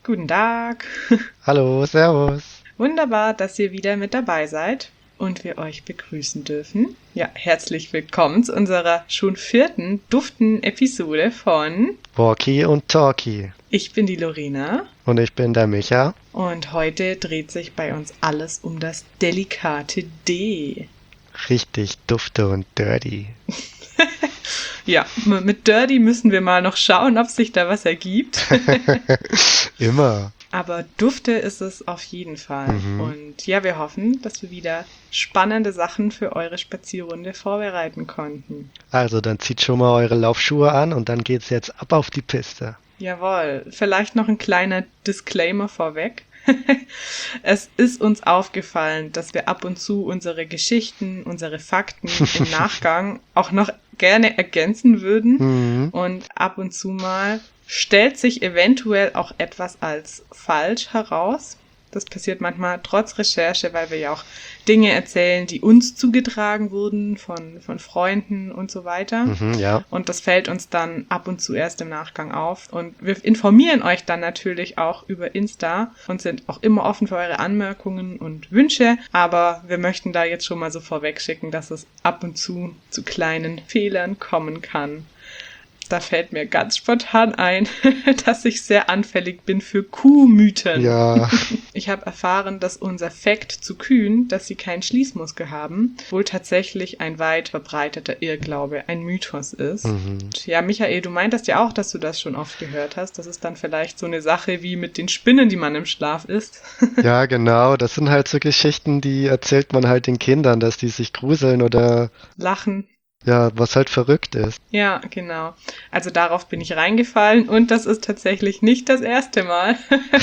Guten Tag. Hallo, Servus. Wunderbar, dass ihr wieder mit dabei seid und wir euch begrüßen dürfen. Ja, herzlich willkommen zu unserer schon vierten duften Episode von Walkie und Talkie. Ich bin die Lorena Und ich bin der Micha. und heute dreht sich bei uns alles um das delikate D. Richtig dufte und dirty. Ja, mit Dirty müssen wir mal noch schauen, ob sich da was ergibt. Immer. Aber dufte ist es auf jeden Fall. Und ja, wir hoffen, dass wir wieder spannende Sachen für eure Spazierrunde vorbereiten konnten. Also, dann zieht schon mal eure Laufschuhe an und dann geht's jetzt ab auf die Piste. Jawohl, vielleicht noch ein kleiner Disclaimer vorweg. Es ist uns aufgefallen, dass wir ab und zu unsere Geschichten, unsere Fakten im Nachgang auch noch gerne ergänzen würden. Und ab und zu mal stellt sich eventuell auch etwas als falsch heraus. Das passiert manchmal trotz Recherche, weil wir ja auch Dinge erzählen, die uns zugetragen wurden von Freunden und so weiter. Ja. Und das fällt uns dann ab und zu erst im Nachgang auf. Und wir informieren euch dann natürlich auch über Insta und sind auch immer offen für eure Anmerkungen und Wünsche. Aber wir möchten da jetzt schon mal so vorweg schicken, dass es ab und zu kleinen Fehlern kommen kann. Da fällt mir ganz spontan ein, dass ich sehr anfällig bin für Kuhmythen. Ja. Ich habe erfahren, dass unser Fakt zu Kühen, dass sie keinen Schließmuskel haben, wohl tatsächlich ein weit verbreiteter Irrglaube, ein Mythos ist. Und ja, Michael, du meintest ja auch, dass du das schon oft gehört hast. Das ist dann vielleicht so eine Sache wie mit den Spinnen, die man im Schlaf isst. Ja, genau. Das sind halt so Geschichten, die erzählt man halt den Kindern, dass die sich gruseln oder Lachen. ja, was halt verrückt ist. Ja, genau. Also darauf bin ich reingefallen und das ist tatsächlich nicht das erste Mal.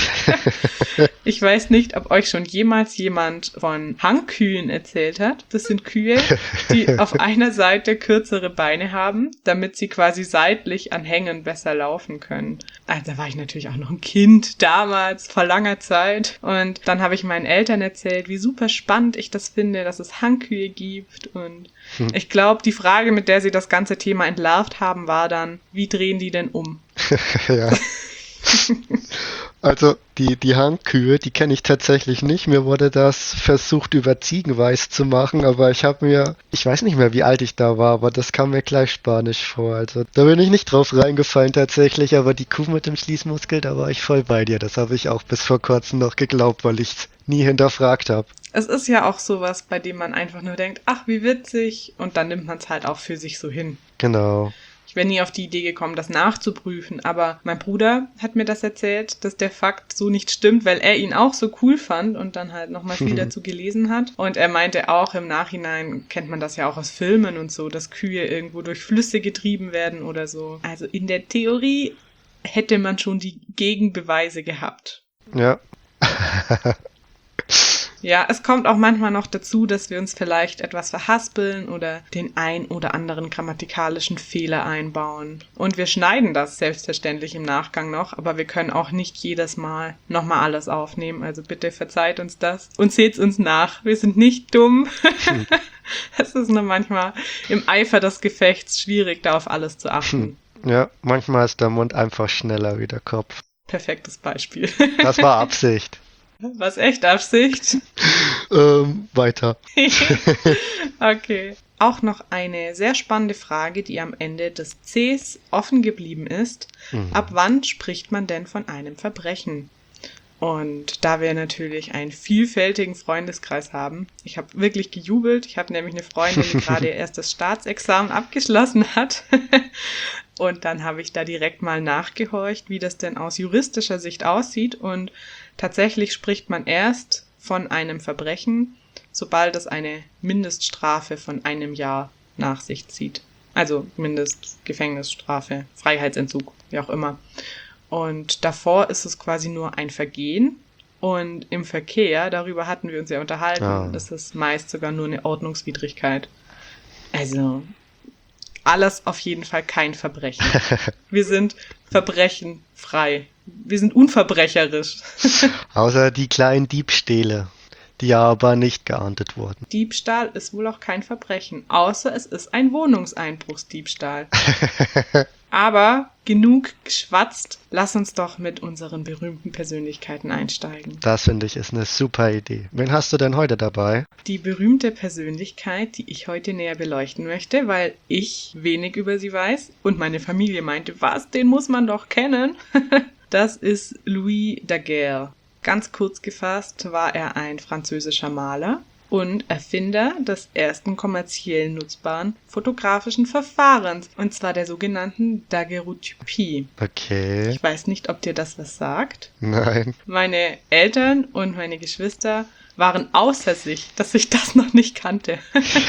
Ich weiß nicht, ob euch schon jemals jemand von Hangkühen erzählt hat. Das sind Kühe, die auf einer Seite kürzere Beine haben, damit sie quasi seitlich an Hängen besser laufen können. Also da war ich natürlich auch noch ein Kind damals, vor langer Zeit. Und dann habe ich meinen Eltern erzählt, wie super spannend ich das finde, dass es Hangkühe gibt. Und ich glaube, die Frage, mit der sie das ganze Thema entlarvt haben, war dann, wie drehen die denn um? Ja. Also die Hangkühe, die kenne ich tatsächlich nicht. Mir wurde das versucht über Ziegenweiß zu machen, aber ich weiß nicht mehr, wie alt ich da war, aber das kam mir gleich spanisch vor. Also da bin ich nicht drauf reingefallen tatsächlich, aber die Kuh mit dem Schließmuskel, da war ich voll bei dir. Das habe ich auch bis vor kurzem noch geglaubt, weil ich es nie hinterfragt habe. Es ist ja auch sowas, bei dem man einfach nur denkt, ach, wie witzig, und dann nimmt man es halt auch für sich so hin. Genau. Ich wäre nie auf die Idee gekommen, das nachzuprüfen, aber mein Bruder hat mir das erzählt, dass der Fakt so nicht stimmt, weil er ihn auch so cool fand und dann halt nochmal viel dazu gelesen hat. Und er meinte auch, im Nachhinein kennt man das ja auch aus Filmen und so, dass Kühe irgendwo durch Flüsse getrieben werden oder so. Also in der Theorie hätte man schon die Gegenbeweise gehabt. Ja. Ja, es kommt auch manchmal noch dazu, dass wir uns vielleicht etwas verhaspeln oder den ein oder anderen grammatikalischen Fehler einbauen. Und wir schneiden das selbstverständlich im Nachgang noch, aber wir können auch nicht jedes Mal nochmal alles aufnehmen. Also bitte verzeiht uns das und seht's uns nach. Wir sind nicht dumm. Es ist nur manchmal im Eifer des Gefechts schwierig, da auf alles zu achten. Ja, manchmal ist der Mund einfach schneller wie der Kopf. Perfektes Beispiel. Das war Absicht. Was, echt Absicht? Weiter. Okay. Auch noch eine sehr spannende Frage, die am Ende des Cs offen geblieben ist. Ab wann spricht man denn von einem Verbrechen? Und da wir natürlich einen vielfältigen Freundeskreis haben, ich habe wirklich gejubelt. Ich habe nämlich eine Freundin, die gerade erst das Staatsexamen abgeschlossen hat. Und dann habe ich da direkt mal nachgehorcht, wie das denn aus juristischer Sicht aussieht. Und tatsächlich spricht man erst von einem Verbrechen, sobald es eine Mindeststrafe von 1 Jahr nach sich zieht. Also Mindestgefängnisstrafe, Freiheitsentzug, wie auch immer. Und davor ist es quasi nur ein Vergehen. Und im Verkehr, darüber hatten wir uns ja unterhalten, ist es meist sogar nur eine Ordnungswidrigkeit. Also alles auf jeden Fall kein Verbrechen. Wir sind verbrechenfrei. Wir sind unverbrecherisch. Außer die kleinen Diebstähle. die aber nicht geahndet wurden. Diebstahl ist wohl auch kein Verbrechen, außer es ist ein Wohnungseinbruchsdiebstahl. Aber genug geschwatzt, lass uns doch mit unseren berühmten Persönlichkeiten einsteigen. Das finde ich ist eine super Idee. Wen hast du denn heute dabei? Die berühmte Persönlichkeit, die ich heute näher beleuchten möchte, weil ich wenig über sie weiß und meine Familie meinte, was, den muss man doch kennen. Das ist Louis Daguerre. Ganz kurz gefasst war er ein französischer Maler und Erfinder des ersten kommerziell nutzbaren fotografischen Verfahrens, und zwar der sogenannten Daguerreotypie. Okay. Ich weiß nicht, ob dir das was sagt. Nein. Meine Eltern und meine Geschwister waren außer sich, dass ich das noch nicht kannte.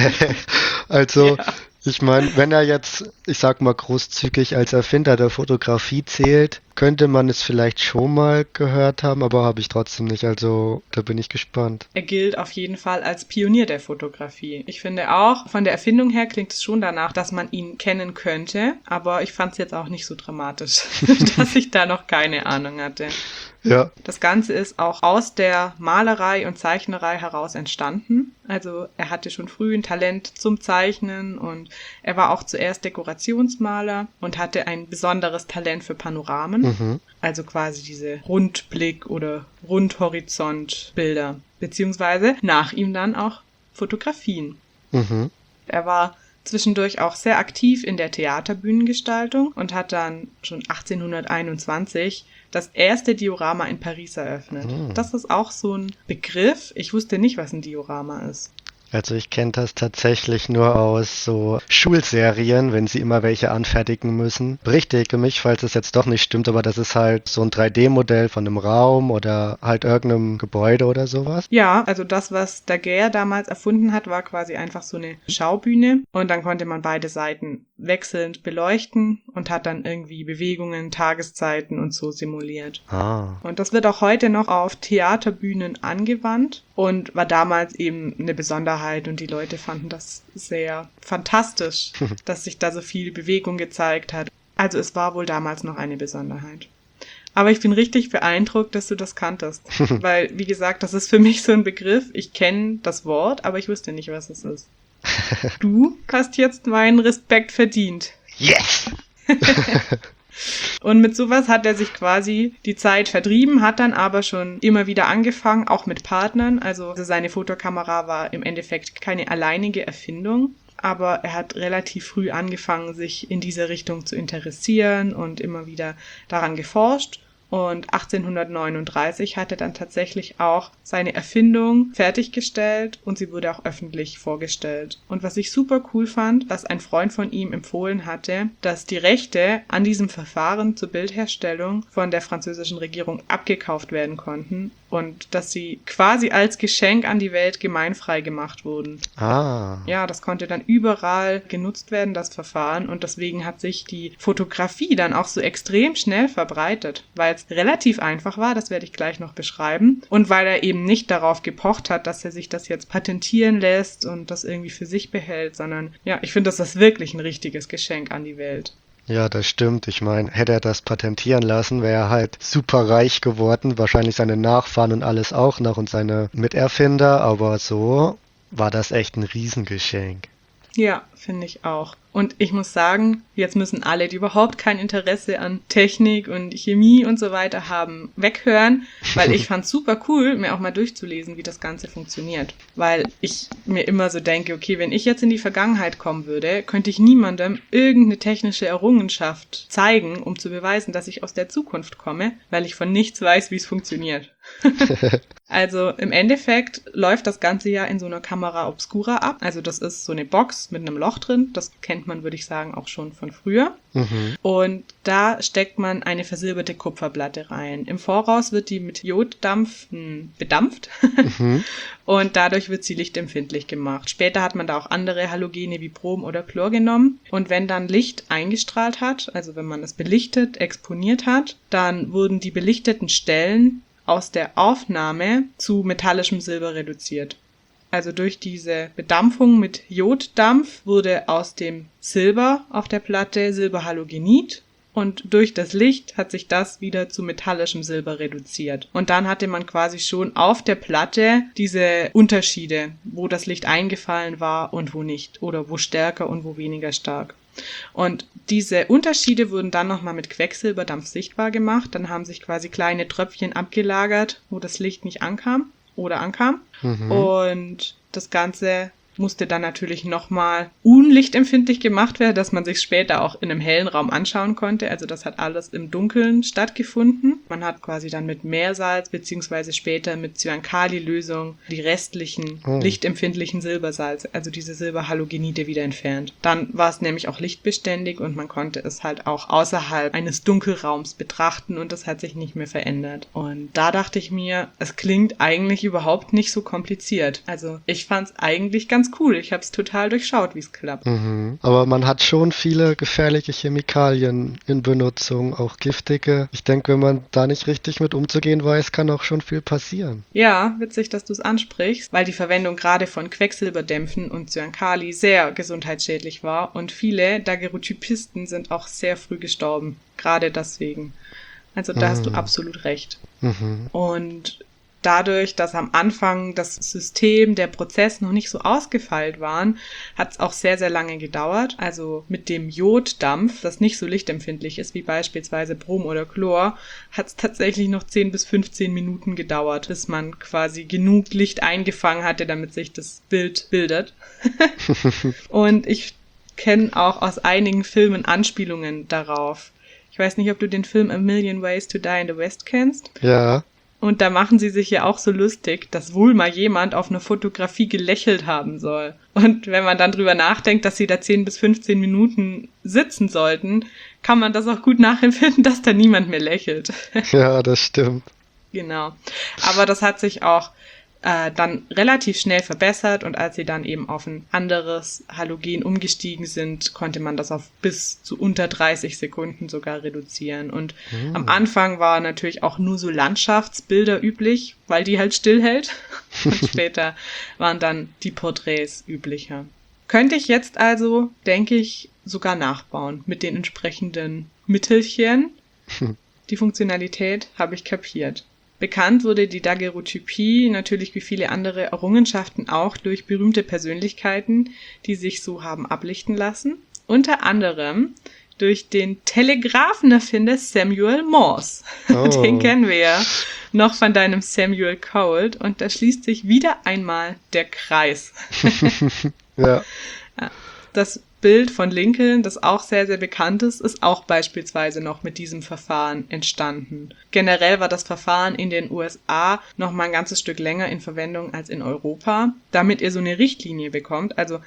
Also, Ja. ich meine, wenn er jetzt, ich sag mal großzügig als Erfinder der Fotografie zählt, könnte man es vielleicht schon mal gehört haben, aber habe ich trotzdem nicht. Also, da bin ich gespannt. Er gilt auf jeden Fall als Pionier der Fotografie. Ich finde auch, von der Erfindung her klingt es schon danach, dass man ihn kennen könnte, aber ich fand es jetzt auch nicht so dramatisch, dass ich da noch keine Ahnung hatte. Ja. Das Ganze ist auch aus der Malerei und Zeichnerei heraus entstanden. Also er hatte schon früh ein Talent zum Zeichnen und er war auch zuerst Dekorationsmaler und hatte ein besonderes Talent für Panoramen. Mhm. Also quasi diese Rundblick- oder Rundhorizontbilder. Beziehungsweise nach ihm dann auch Fotografien. Mhm. Er war zwischendurch auch sehr aktiv in der Theaterbühnengestaltung und hat dann schon 1821 das erste Diorama in Paris eröffnet. Das ist auch so ein Begriff. Ich wusste nicht, was ein Diorama ist. Also ich kenne das tatsächlich nur aus so Schulserien, wenn sie immer welche anfertigen müssen. Berichtige mich, falls es jetzt doch nicht stimmt, aber das ist halt so ein 3D-Modell von einem Raum oder halt irgendeinem Gebäude oder sowas. Ja, also das, was Daguerre damals erfunden hat, war quasi einfach so eine Schaubühne und dann konnte man beide Seiten wechselnd beleuchten und hat dann irgendwie Bewegungen, Tageszeiten und so simuliert. Ah. Und das wird auch heute noch auf Theaterbühnen angewandt und war damals eben eine Besonderheit und die Leute fanden das sehr fantastisch, dass sich da so viel Bewegung gezeigt hat. Also es war wohl damals noch eine Besonderheit. Aber ich bin richtig beeindruckt, dass du das kanntest. Weil, wie gesagt, das ist für mich so ein Begriff. Ich kenne das Wort, aber ich wusste nicht, was es ist. Du hast jetzt meinen Respekt verdient. Yes! Und mit sowas hat er sich quasi die Zeit vertrieben, hat dann aber schon immer wieder angefangen, auch mit Partnern. Also seine Fotokamera war im Endeffekt keine alleinige Erfindung. Aber er hat relativ früh angefangen, sich in diese Richtung zu interessieren und immer wieder daran geforscht. Und 1839 hat er dann tatsächlich auch seine Erfindung fertiggestellt und sie wurde auch öffentlich vorgestellt. Und was ich super cool fand, dass ein Freund von ihm empfohlen hatte, dass die Rechte an diesem Verfahren zur Bildherstellung von der französischen Regierung abgekauft werden konnten und dass sie quasi als Geschenk an die Welt gemeinfrei gemacht wurden. Ah. Ja, das konnte dann überall genutzt werden, das Verfahren, und deswegen hat sich die Fotografie dann auch so extrem schnell verbreitet, weil es relativ einfach war, das werde ich gleich noch beschreiben, und weil er eben nicht darauf gepocht hat, dass er sich das jetzt patentieren lässt und das irgendwie für sich behält, sondern ja, ich finde, das ist wirklich ein richtiges Geschenk an die Welt. Ja, das stimmt. Ich meine, hätte er das patentieren lassen, wäre er halt super reich geworden. Wahrscheinlich seine Nachfahren und alles auch noch und seine Miterfinder. Aber so war das echt ein Riesengeschenk. Ja, finde ich auch. Und ich muss sagen, jetzt müssen alle, die überhaupt kein Interesse an Technik und Chemie und so weiter haben, weghören, weil ich fand's super cool, mir auch mal durchzulesen, wie das Ganze funktioniert. Weil ich mir immer so denke, okay, wenn ich jetzt in die Vergangenheit kommen würde, könnte ich niemandem irgendeine technische Errungenschaft zeigen, um zu beweisen, dass ich aus der Zukunft komme, weil ich von nichts weiß, wie es funktioniert. Also im Endeffekt läuft das Ganze ja in so einer Camera Obscura ab. Also das ist so eine Box mit einem Loch drin. Das kennt man, würde ich sagen, auch schon von früher. Mhm. Und da steckt man eine versilberte Kupferplatte rein. Im Voraus wird die mit Joddampf bedampft und dadurch wird sie lichtempfindlich gemacht. Später hat man da auch andere Halogene wie Brom oder Chlor genommen. Und wenn dann Licht eingestrahlt hat, also wenn man es belichtet, exponiert hat, dann wurden die belichteten Stellen aus der Aufnahme zu metallischem Silber reduziert. Also durch diese Bedampfung mit Joddampf wurde aus dem Silber auf der Platte Silberhalogenid und durch das Licht hat sich das wieder zu metallischem Silber reduziert. Und dann hatte man quasi schon auf der Platte diese Unterschiede, wo das Licht eingefallen war und wo nicht, oder wo stärker und wo weniger stark. Und diese Unterschiede wurden dann nochmal mit Quecksilberdampf sichtbar gemacht. Dann haben sich quasi kleine Tröpfchen abgelagert, wo das Licht nicht ankam oder ankam. Und das Ganze musste dann natürlich nochmal unlichtempfindlich gemacht werden, dass man sich später auch in einem hellen Raum anschauen konnte. Also das hat alles im Dunkeln stattgefunden. Man hat quasi dann mit Meersalz beziehungsweise später mit Cyankali-Lösung die restlichen lichtempfindlichen Silbersalze, also diese Silberhalogenide, wieder entfernt. Dann war es nämlich auch lichtbeständig und man konnte es halt auch außerhalb eines Dunkelraums betrachten und das hat sich nicht mehr verändert. Und da dachte ich mir, es klingt eigentlich überhaupt nicht so kompliziert. Also ich fand es eigentlich ganz cool. Ich habe es total durchschaut, wie es klappt. Aber man hat schon viele gefährliche Chemikalien in Benutzung, auch giftige. Ich denke, wenn man da nicht richtig mit umzugehen weiß, kann auch schon viel passieren. Ja, witzig, dass du es ansprichst, weil die Verwendung gerade von Quecksilberdämpfen und Cyankali sehr gesundheitsschädlich war und viele Daguerreotypisten sind auch sehr früh gestorben. Gerade deswegen. Also da hast du absolut recht. Und dadurch, dass am Anfang das System, der Prozess noch nicht so ausgefeilt waren, hat es auch sehr, sehr lange gedauert. Also mit dem Joddampf, das nicht so lichtempfindlich ist wie beispielsweise Brom oder Chlor, hat es tatsächlich noch 10 bis 15 Minuten gedauert, bis man quasi genug Licht eingefangen hatte, damit sich das Bild bildet. Und ich kenne auch aus einigen Filmen Anspielungen darauf. Ich weiß nicht, ob du den Film A Million Ways to Die in the West kennst. Ja. Und da machen sie sich ja auch so lustig, dass wohl mal jemand auf einer Fotografie gelächelt haben soll. Und wenn man dann drüber nachdenkt, dass sie da 10 bis 15 Minuten sitzen sollten, kann man das auch gut nachempfinden, dass da niemand mehr lächelt. Ja, das stimmt. Genau. Aber das hat sich auch dann relativ schnell verbessert und als sie dann eben auf ein anderes Halogen umgestiegen sind, konnte man das auf bis zu unter 30 Sekunden sogar reduzieren. Und am Anfang war natürlich auch nur so Landschaftsbilder üblich, weil die halt stillhält. Und später waren dann die Porträts üblicher. Könnte ich jetzt also, denke ich, sogar nachbauen mit den entsprechenden Mittelchen. Die Funktionalität habe ich kapiert. Bekannt wurde die Daguerreotypie natürlich wie viele andere Errungenschaften auch durch berühmte Persönlichkeiten, die sich so haben ablichten lassen. Unter anderem durch den Telegraphenerfinder Samuel Morse. Oh. Den kennen wir ja noch von deinem Samuel Colt. Und da schließt sich wieder einmal der Kreis. Ja. Das Bild von Lincoln, das auch sehr, sehr bekannt ist auch beispielsweise noch mit diesem Verfahren entstanden. Generell war das Verfahren in den USA noch mal ein ganzes Stück länger in Verwendung als in Europa, damit ihr so eine Richtlinie bekommt. Also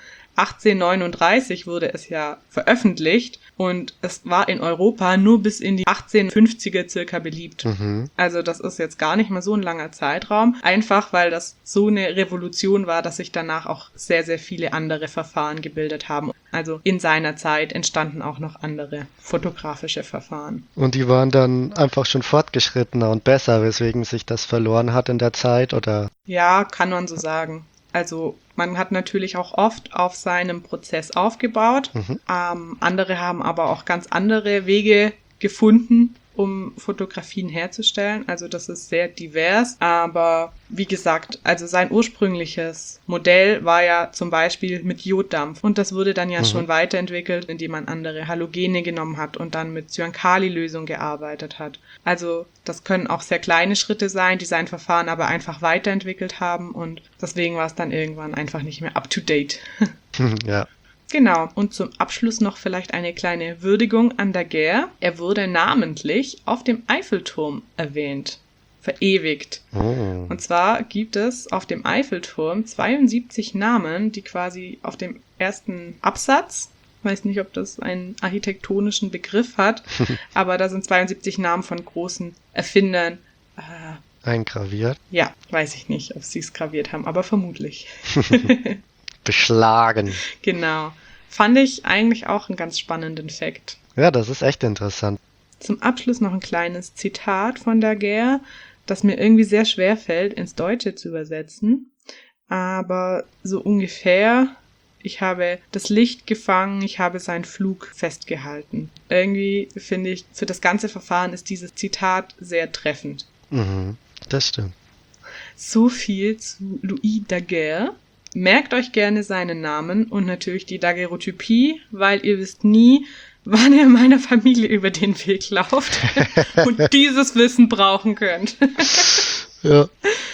1839 wurde es ja veröffentlicht und es war in Europa nur bis in die 1850er circa beliebt. Also das ist jetzt gar nicht mal so ein langer Zeitraum, einfach weil das so eine Revolution war, dass sich danach auch sehr, sehr viele andere Verfahren gebildet haben. Also in seiner Zeit entstanden auch noch andere fotografische Verfahren. Und die waren dann einfach schon fortgeschrittener und besser, weswegen sich das verloren hat in der Zeit, oder? Ja, kann man so sagen. Also man hat natürlich auch oft auf seinem Prozess aufgebaut. Andere haben aber auch ganz andere Wege gefunden, um Fotografien herzustellen. Also das ist sehr divers. Aber wie gesagt, also sein ursprüngliches Modell war ja zum Beispiel mit Joddampf. Und das wurde dann ja schon weiterentwickelt, indem man andere Halogene genommen hat und dann mit Cyankali-Lösung gearbeitet hat. Also das können auch sehr kleine Schritte sein, die sein Verfahren aber einfach weiterentwickelt haben. Und deswegen war es dann irgendwann einfach nicht mehr up-to-date. Ja. Genau, und zum Abschluss noch vielleicht eine kleine Würdigung an Daguerre. Er wurde namentlich auf dem Eiffelturm erwähnt, verewigt. Oh. Und zwar gibt es auf dem Eiffelturm 72 Namen, die quasi auf dem ersten Absatz, ich weiß nicht, ob das einen architektonischen Begriff hat, aber da sind 72 Namen von großen Erfindern. Eingraviert? Ja, weiß ich nicht, ob sie es graviert haben, aber vermutlich. Beschlagen. Genau. Fand ich eigentlich auch einen ganz spannenden Fakt. Ja, das ist echt interessant. Zum Abschluss noch ein kleines Zitat von Daguerre, das mir irgendwie sehr schwer fällt, ins Deutsche zu übersetzen. Aber so ungefähr ich habe das Licht gefangen, ich habe seinen Flug festgehalten. Irgendwie finde ich, für das ganze Verfahren ist dieses Zitat sehr treffend. Das stimmt. So viel zu Louis Daguerre. Merkt euch gerne seinen Namen und natürlich die Daguerreotypie, weil ihr wisst nie, wann ihr meiner Familie über den Weg lauft und dieses Wissen brauchen könnt. Ja.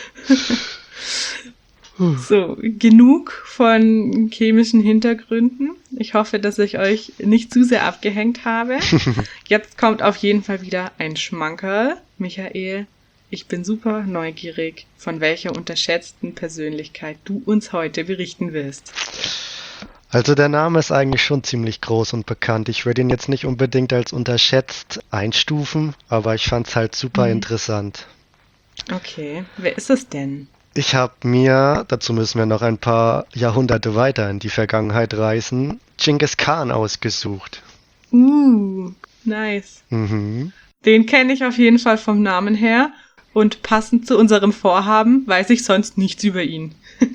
So, genug von chemischen Hintergründen. Ich hoffe, dass ich euch nicht zu sehr abgehängt habe. Jetzt kommt auf jeden Fall wieder ein Schmankerl. Michael, ich bin super neugierig, von welcher unterschätzten Persönlichkeit du uns heute berichten willst. Also der Name ist eigentlich schon ziemlich groß und bekannt. Ich würde ihn jetzt nicht unbedingt als unterschätzt einstufen, aber ich fand es halt super interessant. Okay, wer ist es denn? Ich habe mir, dazu müssen wir noch ein paar Jahrhunderte weiter in die Vergangenheit reisen, Genghis Khan ausgesucht. Nice. Den kenne ich auf jeden Fall vom Namen her und passend zu unserem Vorhaben weiß ich sonst nichts über ihn.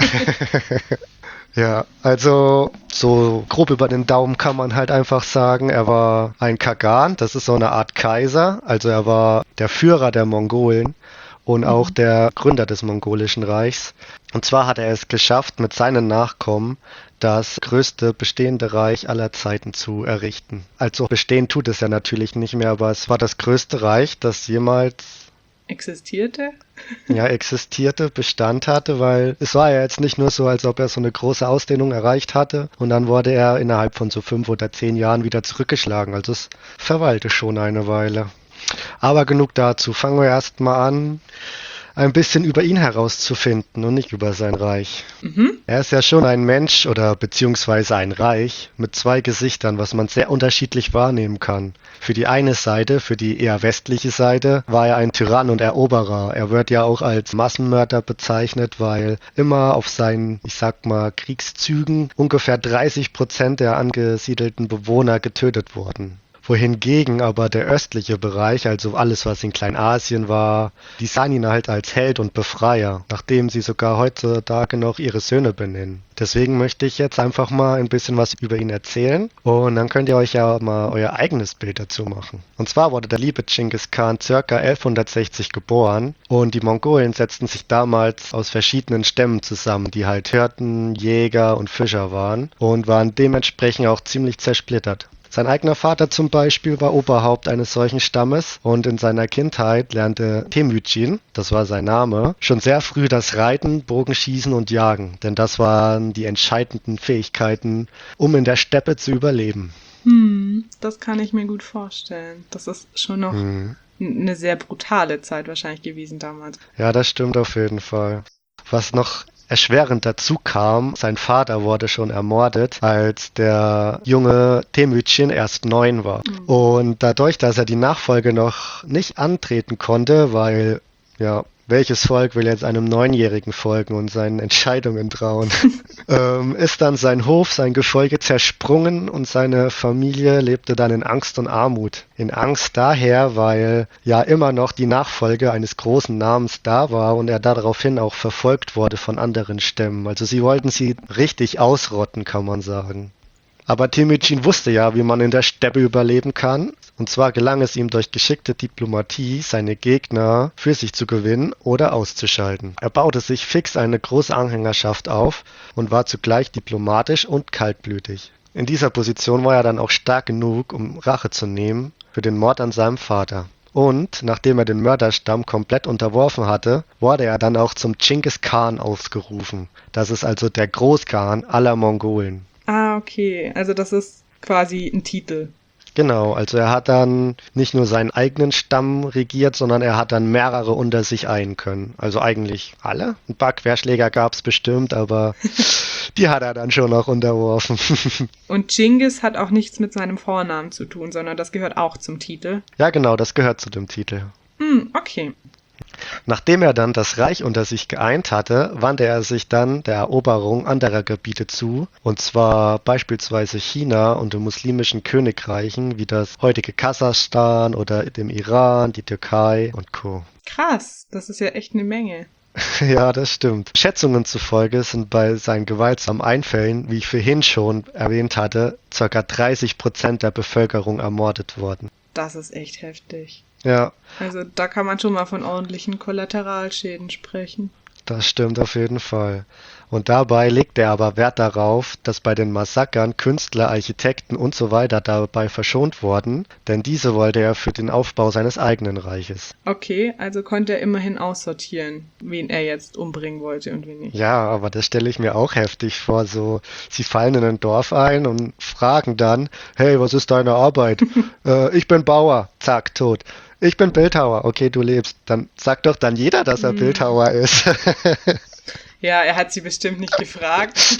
Ja, also so grob über den Daumen kann man halt einfach sagen, er war ein Kagan, das ist so eine Art Kaiser, also er war der Führer der Mongolen und auch der Gründer des Mongolischen Reichs. Und zwar hat er es geschafft, mit seinen Nachkommen das größte bestehende Reich aller Zeiten zu errichten. Also bestehen tut es ja natürlich nicht mehr, aber es war das größte Reich, das jemals existierte, Bestand hatte, weil es war ja jetzt nicht nur so, als ob er so eine große Ausdehnung erreicht hatte und dann wurde er innerhalb von so 5 oder 10 Jahren wieder zurückgeschlagen. Also es verweilte schon eine Weile. Aber genug dazu. Fangen wir erstmal an, ein bisschen über ihn herauszufinden und nicht über sein Reich. Er ist ja schon ein Mensch oder beziehungsweise ein Reich mit 2 Gesichtern, was man sehr unterschiedlich wahrnehmen kann. Für die eine Seite, für die eher westliche Seite, war er ein Tyrann und Eroberer. Er wird ja auch als Massenmörder bezeichnet, weil immer auf seinen, ich sag mal, Kriegszügen ungefähr 30% der angesiedelten Bewohner getötet wurden. Wohingegen aber der östliche Bereich, also alles, was in Kleinasien war, die sahen ihn halt als Held und Befreier, nachdem sie sogar heutzutage noch ihre Söhne benennen. Deswegen möchte ich jetzt einfach mal ein bisschen was über ihn erzählen und dann könnt ihr euch ja mal euer eigenes Bild dazu machen. Und zwar wurde der liebe Genghis Khan ca. 1160 geboren und die Mongolen setzten sich damals aus verschiedenen Stämmen zusammen, die halt Hirten, Jäger und Fischer waren und waren dementsprechend auch ziemlich zersplittert. Sein eigener Vater zum Beispiel war Oberhaupt eines solchen Stammes und in seiner Kindheit lernte Temüjin, das war sein Name, schon sehr früh das Reiten, Bogenschießen und Jagen, denn das waren die entscheidenden Fähigkeiten, um in der Steppe zu überleben. Das kann ich mir gut vorstellen. Das ist schon noch eine sehr brutale Zeit wahrscheinlich gewesen damals. Ja, das stimmt auf jeden Fall. Was noch erschwerend dazu kam, sein Vater wurde schon ermordet, als der junge Temüjin erst 9 war. Und dadurch, dass er die Nachfolge noch nicht antreten konnte, weil, ja, welches Volk will jetzt einem 9-Jährigen folgen und seinen Entscheidungen trauen, ist dann sein Hof, sein Gefolge zersprungen und seine Familie lebte dann in Angst und Armut. In Angst daher, weil ja immer noch die Nachfolge eines großen Namens da war und er daraufhin auch verfolgt wurde von anderen Stämmen. Also sie wollten sie richtig ausrotten, kann man sagen. Aber Temüjin wusste ja, wie man in der Steppe überleben kann. Und zwar gelang es ihm durch geschickte Diplomatie, seine Gegner für sich zu gewinnen oder auszuschalten. Er baute sich fix eine große Anhängerschaft auf und war zugleich diplomatisch und kaltblütig. In dieser Position war er dann auch stark genug, um Rache zu nehmen für den Mord an seinem Vater. Und nachdem er den Mörderstamm komplett unterworfen hatte, wurde er dann auch zum Genghis Khan ausgerufen. Das ist also der Großkhan aller Mongolen. Ah, okay. Also das ist quasi ein Titel. Genau, also er hat dann nicht nur seinen eigenen Stamm regiert, sondern er hat dann mehrere unter sich ein können. Also eigentlich alle. Ein paar Querschläger gab es bestimmt, aber die hat er dann schon noch unterworfen. Und Genghis hat auch nichts mit seinem Vornamen zu tun, sondern das gehört auch zum Titel. Ja, genau, das gehört zu dem Titel. Okay. Nachdem er dann das Reich unter sich geeint hatte, wandte er sich dann der Eroberung anderer Gebiete zu, und zwar beispielsweise China und den muslimischen Königreichen wie das heutige Kasachstan oder dem Iran, die Türkei und Co. Krass, das ist ja echt eine Menge. Ja, das stimmt. Schätzungen zufolge sind bei seinen gewaltsamen Einfällen, wie ich vorhin schon erwähnt hatte, ca. 30% der Bevölkerung ermordet worden. Das ist echt heftig. Ja, Also da kann man schon mal von ordentlichen Kollateralschäden sprechen. das stimmt auf jeden Fall. Und dabei legt er aber Wert darauf, dass bei den Massakern Künstler, Architekten und so weiter dabei verschont wurden, denn diese wollte er für den Aufbau seines eigenen Reiches. Okay, also konnte er immerhin aussortieren, wen er jetzt umbringen wollte und wen nicht. Ja, aber das stelle ich mir auch heftig vor. So, sie fallen in ein Dorf ein und fragen dann, hey, was ist deine Arbeit? Ich bin Bauer. Zack, tot. Ich bin Bildhauer. Okay, du lebst. Dann sagt doch dann jeder, dass er Bildhauer ist. Ja, er hat sie bestimmt nicht gefragt.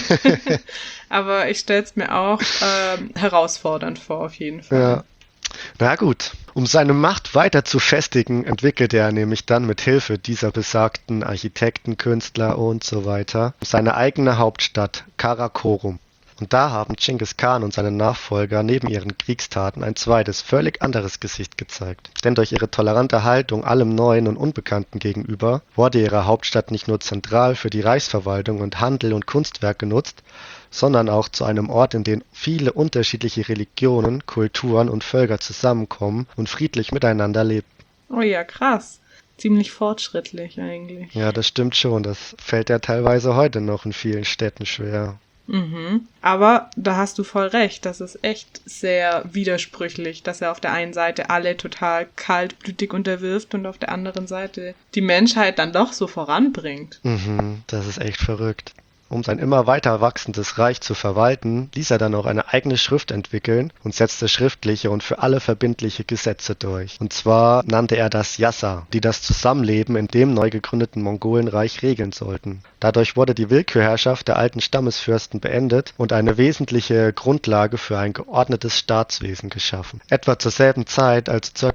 Aber ich stelle es mir auch herausfordernd vor, auf jeden Fall. Ja. Na gut, um seine Macht weiter zu festigen, entwickelte er nämlich dann mit Hilfe dieser besagten Architekten, Künstler und so weiter seine eigene Hauptstadt Karakorum. Und da haben Dschingis Khan und seine Nachfolger neben ihren Kriegstaten ein zweites, völlig anderes Gesicht gezeigt. Denn durch ihre tolerante Haltung allem Neuen und Unbekannten gegenüber wurde ihre Hauptstadt nicht nur zentral für die Reichsverwaltung und Handel und Kunstwerk genutzt, sondern auch zu einem Ort, in dem viele unterschiedliche Religionen, Kulturen und Völker zusammenkommen und friedlich miteinander leben. Oh ja, krass. Ziemlich fortschrittlich eigentlich. Ja, das stimmt schon. Das fällt ja teilweise heute noch in vielen Städten schwer. Aber da hast du voll recht, das ist echt sehr widersprüchlich, dass er auf der einen Seite alle total kaltblütig unterwirft und auf der anderen Seite die Menschheit dann doch so voranbringt. Das ist echt verrückt. Um sein immer weiter wachsendes Reich zu verwalten, ließ er dann auch eine eigene Schrift entwickeln und setzte schriftliche und für alle verbindliche Gesetze durch. Und zwar nannte er das Yassa, die das Zusammenleben in dem neu gegründeten Mongolenreich regeln sollten. Dadurch wurde die Willkürherrschaft der alten Stammesfürsten beendet und eine wesentliche Grundlage für ein geordnetes Staatswesen geschaffen. Etwa zur selben Zeit, als ca.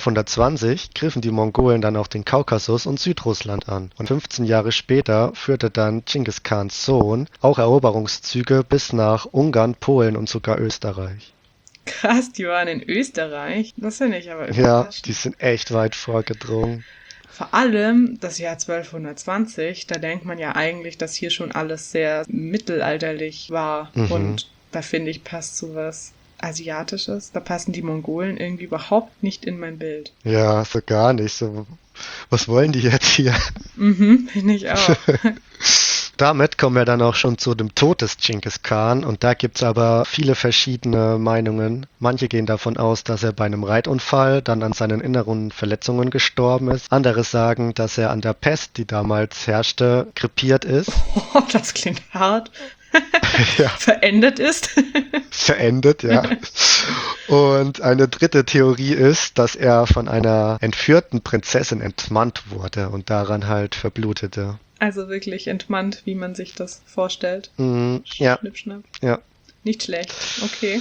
1220, griffen die Mongolen dann auch den Kaukasus und Südrussland an. Und 15 Jahre später führte dann Dschingis Khans Sohn auch Eroberungszüge bis nach Ungarn, Polen und sogar Österreich. Krass, die waren in Österreich. Das finde ich aber Ja, überraschend. die sind echt weit vorgedrungen. Vor allem das Jahr 1220, da denkt man ja eigentlich, dass hier schon alles sehr mittelalterlich war. Und da finde ich, passt so was Asiatisches. Da passen die Mongolen irgendwie überhaupt nicht in mein Bild. Ja, so gar nicht. So, was wollen die jetzt hier? Finde ich auch. Damit kommen wir dann auch schon zu dem Tod des Dschingis Khan und da gibt's aber viele verschiedene Meinungen. Manche gehen davon aus, dass er bei einem Reitunfall dann an seinen inneren Verletzungen gestorben ist. Andere sagen, dass er an der Pest, die damals herrschte, krepiert ist. Oh, das klingt hart. Ja. Verendet ist. Verendet, ja. Und eine dritte Theorie ist, dass er von einer entführten Prinzessin entmannt wurde und daran halt verblutete. Also wirklich entmannt, wie man sich das vorstellt. Ja, Schnipp, schnapp. ja. Nicht schlecht. Okay.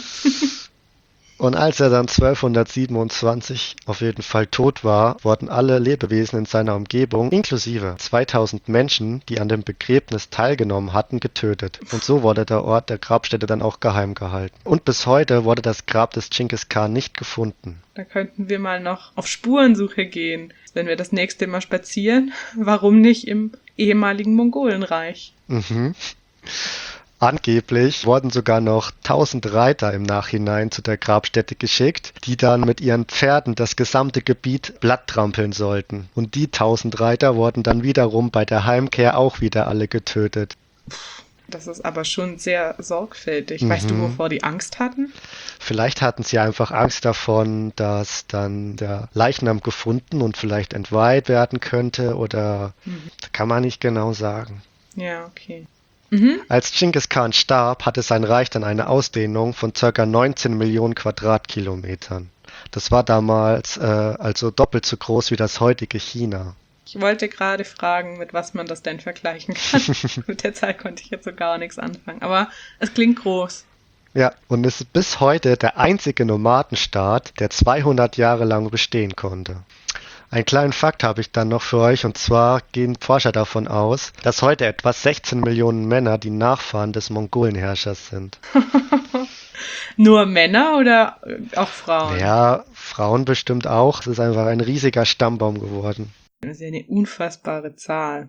Und als er dann 1227 auf jeden Fall tot war, wurden alle Lebewesen in seiner Umgebung, inklusive 2000 Menschen, die an dem Begräbnis teilgenommen hatten, getötet. Und so wurde der Ort der Grabstätte dann auch geheim gehalten. Und bis heute wurde das Grab des Dschingis Khan nicht gefunden. Da könnten wir mal noch auf Spurensuche gehen, wenn wir das nächste Mal spazieren. Warum nicht im ehemaligen Mongolenreich? Angeblich wurden sogar noch 1000 Reiter im Nachhinein zu der Grabstätte geschickt, die dann mit ihren Pferden das gesamte Gebiet blatttrampeln sollten. Und die 1000 Reiter wurden dann wiederum bei der Heimkehr auch wieder alle getötet. Das ist aber schon sehr sorgfältig. Weißt du, wovor die Angst hatten? Vielleicht hatten sie einfach Angst davon, dass dann der Leichnam gefunden und vielleicht entweiht werden könnte oder kann man nicht genau sagen. Ja, okay. Als Dschingis Khan starb, hatte sein Reich dann eine Ausdehnung von ca. 19 Millionen Quadratkilometern. Das war damals also doppelt so groß wie das heutige China. Ich wollte gerade fragen, mit was man das denn vergleichen kann. Mit der Zeit konnte ich jetzt so gar nichts anfangen. Aber es klingt groß. Ja, und es ist bis heute der einzige Nomadenstaat, der 200 Jahre lang bestehen konnte. Einen kleinen Fakt habe ich dann noch für euch, und zwar gehen Forscher davon aus, dass heute etwa 16 Millionen Männer die Nachfahren des Mongolenherrschers sind. Nur Männer oder auch Frauen? Ja, Frauen bestimmt auch. Es ist einfach ein riesiger Stammbaum geworden. Das ist ja eine unfassbare Zahl.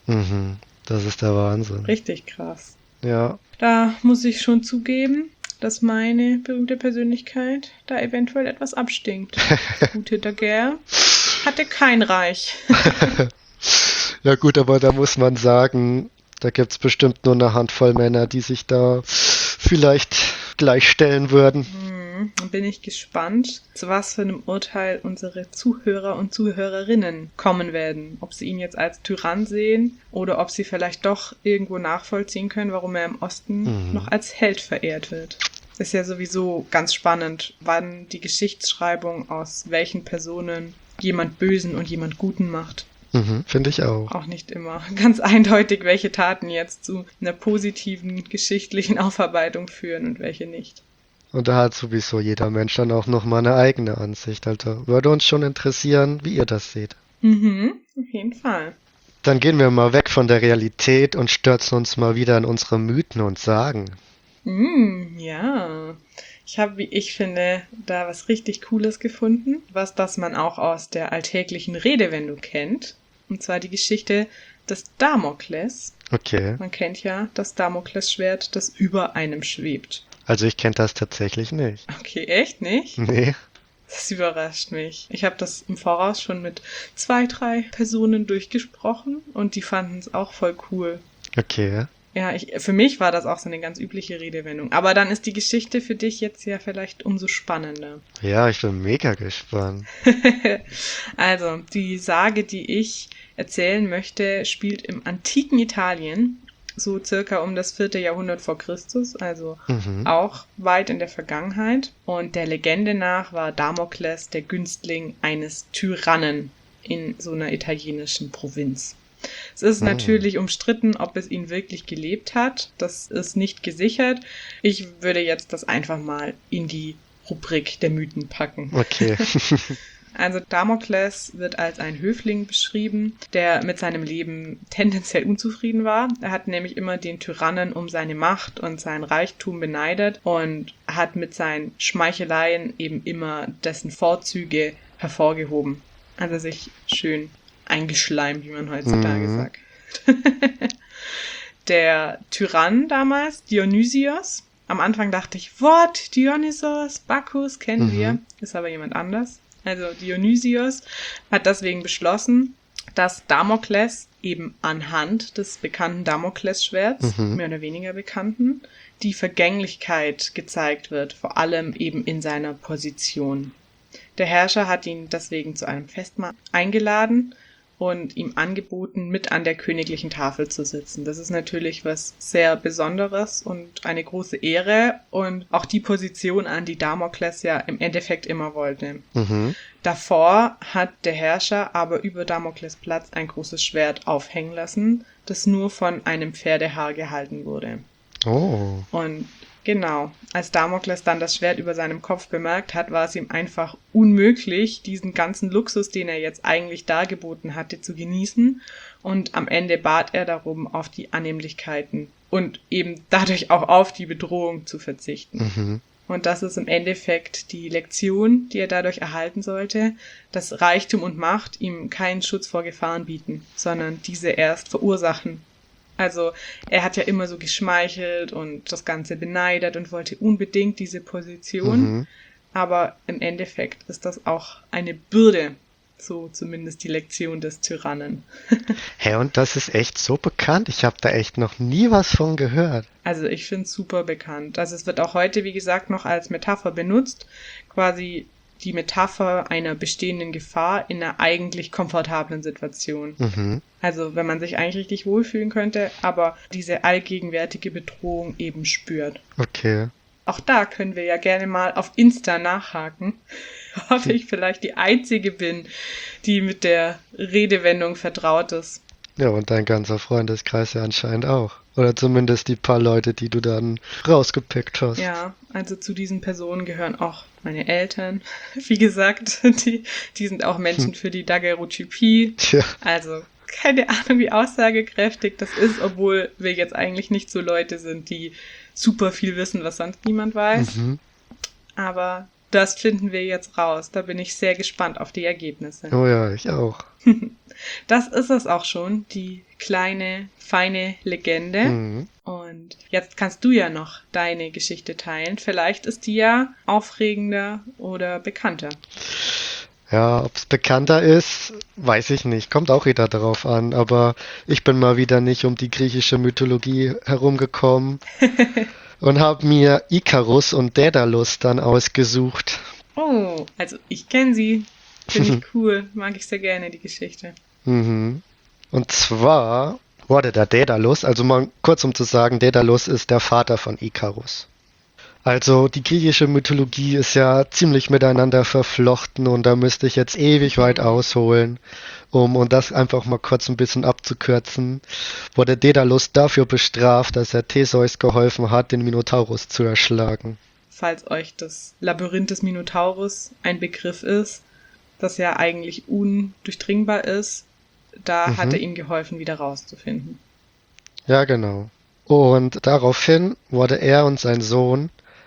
Mhm. Das ist der Wahnsinn. Richtig krass. Ja. Da muss ich schon zugeben, dass meine berühmte Persönlichkeit da eventuell etwas abstinkt. Der gute Daguerre hatte kein Reich. Ja gut, aber da muss man sagen, da gibt's bestimmt nur eine Handvoll Männer, die sich da vielleicht gleichstellen würden. Dann bin ich gespannt, zu was für einem Urteil unsere Zuhörer und Zuhörerinnen kommen werden. Ob sie ihn jetzt als Tyrann sehen oder ob sie vielleicht doch irgendwo nachvollziehen können, warum er im Osten noch als Held verehrt wird. Ist ja sowieso ganz spannend, wann die Geschichtsschreibung aus welchen Personen jemand Bösen und jemand Guten macht. Finde ich auch. Auch nicht immer ganz eindeutig, welche Taten jetzt zu einer positiven geschichtlichen Aufarbeitung führen und welche nicht. Und da hat sowieso jeder Mensch dann auch noch mal eine eigene Ansicht. Also würde uns schon interessieren, wie ihr das seht. Auf jeden Fall. Dann gehen wir mal weg von der Realität und stürzen uns mal wieder in unsere Mythen und Sagen. Ja. Ich habe, wie ich finde, da was richtig Cooles gefunden, das man auch aus der alltäglichen Redewendung kennt. Und zwar die Geschichte des Damokles. Okay. Man kennt ja das Damoklesschwert, das über einem schwebt. Also ich kenne das tatsächlich nicht. Okay, echt nicht? Nee. Das überrascht mich. Ich habe das im Voraus schon mit 2, 3 Personen durchgesprochen und die fanden es auch voll cool. Okay. Ja, für mich war das auch so eine ganz übliche Redewendung. Aber dann ist die Geschichte für dich jetzt ja vielleicht umso spannender. Ja, ich bin mega gespannt. Also, die Sage, die ich erzählen möchte, spielt im antiken Italien, so circa um das 4. Jahrhundert vor Christus, also auch weit in der Vergangenheit. Und der Legende nach war Damokles der Günstling eines Tyrannen in so einer italienischen Provinz. Es ist natürlich umstritten, ob es ihn wirklich gelebt hat. Das ist nicht gesichert. Ich würde jetzt das einfach mal in die Rubrik der Mythen packen. Okay. Also Damokles wird als ein Höfling beschrieben, der mit seinem Leben tendenziell unzufrieden war. Er hat nämlich immer den Tyrannen um seine Macht und sein Reichtum beneidet und hat mit seinen Schmeicheleien eben immer dessen Vorzüge hervorgehoben. Also sich schön eingeschleimt, wie man heutzutage sagt. Der Tyrann damals, Dionysios. Am Anfang dachte ich, what? Dionysos, Bacchus, kennen wir. Ist aber jemand anders. Also Dionysios hat deswegen beschlossen, dass Damokles eben anhand des bekannten Damoklesschwerts, mehr oder weniger bekannten, die Vergänglichkeit gezeigt wird, vor allem eben in seiner Position. Der Herrscher hat ihn deswegen zu einem Festmahl eingeladen und ihm angeboten, mit an der königlichen Tafel zu sitzen. Das ist natürlich was sehr Besonderes und eine große Ehre und auch die Position, an die Damokles ja im Endeffekt immer wollte. Davor hat der Herrscher aber über Damokles Platz ein großes Schwert aufhängen lassen, das nur von einem Pferdehaar gehalten wurde. Oh. Und genau, als Damokles dann das Schwert über seinem Kopf bemerkt hat, war es ihm einfach unmöglich, diesen ganzen Luxus, den er jetzt eigentlich dargeboten hatte, zu genießen. Und am Ende bat er darum, auf die Annehmlichkeiten und eben dadurch auch auf die Bedrohung zu verzichten. Und das ist im Endeffekt die Lektion, die er dadurch erhalten sollte, dass Reichtum und Macht ihm keinen Schutz vor Gefahren bieten, sondern diese erst verursachen. Also er hat ja immer so geschmeichelt und das Ganze beneidet und wollte unbedingt diese Position. Aber im Endeffekt ist das auch eine Bürde, so zumindest die Lektion des Tyrannen. Hä, und das ist echt so bekannt? Ich habe da echt noch nie was von gehört. Also ich finde es super bekannt. Also es wird auch heute, wie gesagt, noch als Metapher benutzt. Quasi die Metapher einer bestehenden Gefahr in einer eigentlich komfortablen Situation. Also wenn man sich eigentlich richtig wohlfühlen könnte, aber diese allgegenwärtige Bedrohung eben spürt. Okay. Auch da können wir ja gerne mal auf Insta nachhaken, ob ich vielleicht die Einzige bin, die mit der Redewendung vertraut ist. Ja, und dein ganzer Freundeskreis ja anscheinend auch. Oder zumindest die paar Leute, die du dann rausgepickt hast. Ja, also zu diesen Personen gehören auch meine Eltern. Wie gesagt, die sind auch Menschen für die Daguerreotypie. Tja. Also keine Ahnung, wie aussagekräftig das ist, obwohl wir jetzt eigentlich nicht so Leute sind, die super viel wissen, was sonst niemand weiß. Aber Das finden wir jetzt raus. Da bin ich sehr gespannt auf die Ergebnisse. Oh ja, ich auch. Das ist es auch schon, die kleine, feine Legende. Mhm. Und jetzt kannst du ja noch deine Geschichte teilen. Vielleicht ist die ja aufregender oder bekannter. Ja, ob es bekannter ist, weiß ich nicht. Kommt auch wieder darauf an. Aber ich bin mal wieder nicht um die griechische Mythologie herumgekommen und habe mir Ikarus und Daedalus dann ausgesucht. Oh, also ich kenne sie. Finde ich cool. Mag ich sehr gerne, die Geschichte. Mhm. Und zwar wurde der Daedalus, also mal kurz um zu sagen, Daedalus ist der Vater von Ikarus. Also die griechische Mythologie ist ja ziemlich miteinander verflochten und da müsste ich jetzt ewig weit ausholen, und das einfach mal kurz ein bisschen abzukürzen, wurde Daedalus dafür bestraft, dass er Theseus geholfen hat, den Minotaurus zu erschlagen. Falls euch das Labyrinth des Minotaurus ein Begriff ist, das ja eigentlich undurchdringbar ist, da hat er ihm geholfen, wieder rauszufinden. Ja, genau. Und daraufhin wurde er und sein Sohn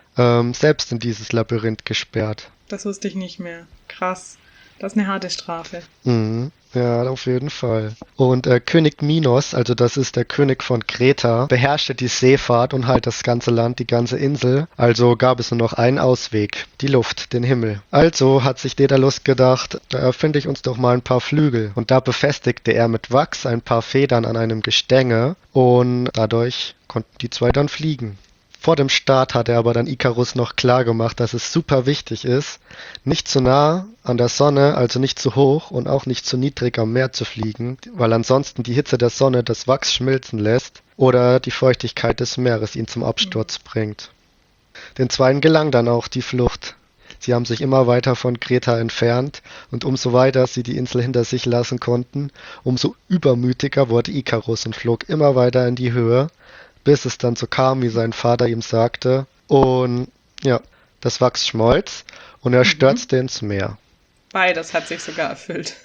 selbst in dieses Labyrinth gesperrt. Das wusste ich nicht mehr. Krass. Das ist eine harte Strafe. Mhm. Ja, auf jeden Fall. Und König Minos, also das ist der König von Kreta, beherrschte die Seefahrt und halt das ganze Land, die ganze Insel. Also gab es nur noch einen Ausweg, die Luft, den Himmel. Also hat sich Daedalus gedacht, da erfinde ich uns doch mal ein paar Flügel. Und da befestigte er mit Wachs ein paar Federn an einem Gestänge und dadurch konnten die zwei dann fliegen. Vor dem Start hat er aber dann Ikarus noch klar gemacht, dass es super wichtig ist, nicht zu nah an der Sonne, also nicht zu hoch und auch nicht zu niedrig am Meer zu fliegen, weil ansonsten die Hitze der Sonne das Wachs schmilzen lässt oder die Feuchtigkeit des Meeres ihn zum Absturz bringt. Den Zweien gelang dann auch die Flucht. Sie haben sich immer weiter von Kreta entfernt und umso weiter sie die Insel hinter sich lassen konnten, umso übermütiger wurde Ikarus und flog immer weiter in die Höhe, bis es dann so kam, wie sein Vater ihm sagte. Und ja, das Wachs schmolz und er stürzte ins Meer. Beides hat sich sogar erfüllt.